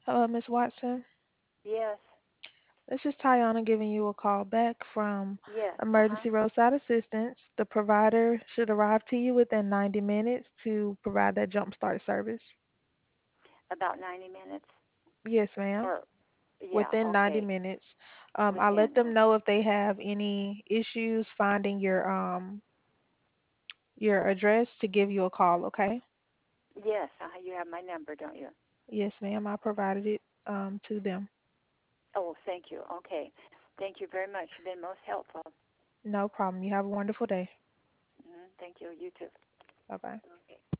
Hello, Miss Watson. Yes. This is Tiana giving you a call back from Yes. Emergency Roadside Assistance. The provider should arrive to you within 90 minutes to provide that jump start service. About 90 minutes? Yes, ma'am. Or, yeah, Within 90 okay. minutes. I let Within, them know if they have any issues finding your address to give you a call, okay? yes, you have my number, don't you? Yes, ma'am. I provided it to them. Oh, thank you. Okay. Thank you very much. You've been most helpful. No problem. You have a wonderful day. Thank you. You too. Bye bye. Okay.